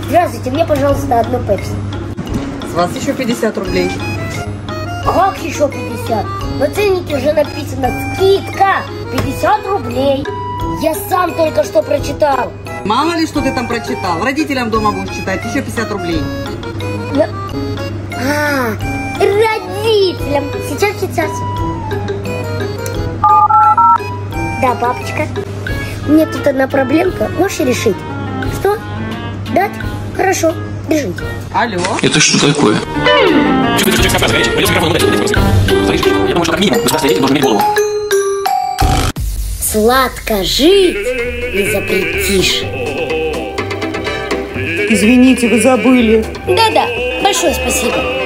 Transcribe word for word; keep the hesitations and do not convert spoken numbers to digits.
Здравствуйте, мне, пожалуйста, одну пепси. С вас еще пятьдесят рублей. Как еще пятьдесят? На ценнике уже написано скидка пятьдесят рублей. Я сам только что прочитал. Мало ли, что ты там прочитал. Родителям дома будешь читать, еще пятьдесят рублей. Я... А, родителям. Сейчас, сейчас. Да, папочка. У меня тут одна проблемка. Можешь решить? Что? Дать? Хорошо. Держите. Алло. Это что такое? Сладко жить не запретишь. Извините, вы забыли. Да-да, большое спасибо.